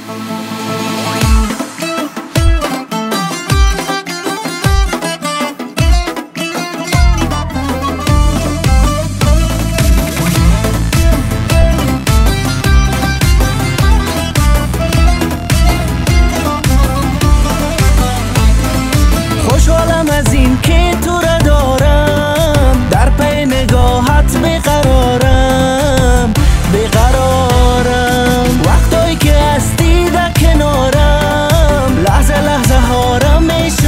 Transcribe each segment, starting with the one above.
خوشحالم از این که تو را دارم، در پی نگاهت بیقرارم. وقتایی که هستی در کنارم، لحظه لحظه ها را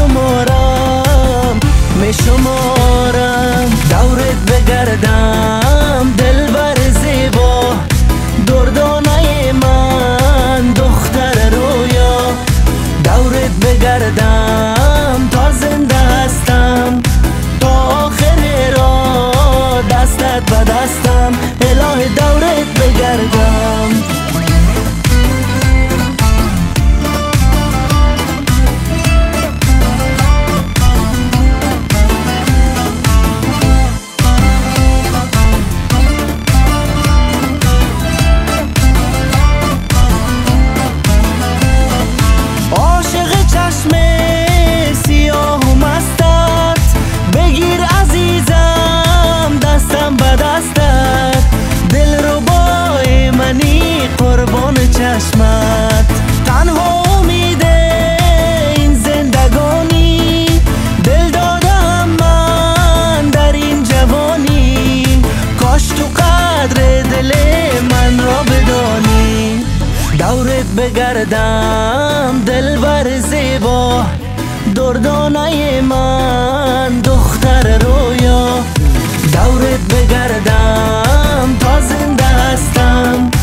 میشمارم. دورت بگردم دلبر زیبا، دردانه من دختر رویا. دورت بگردم تا زنده هستم، تا آخر راه دستت به دستم. الهی دورت بگردم. تنها امید این زندگانی، دل دادم من در این جوانی. کاش تو قدر دل من را بدانی. دورت بگردم دلبر زیبا، دردانه من دختر رویا. دورت بگردم تا زنده هستم،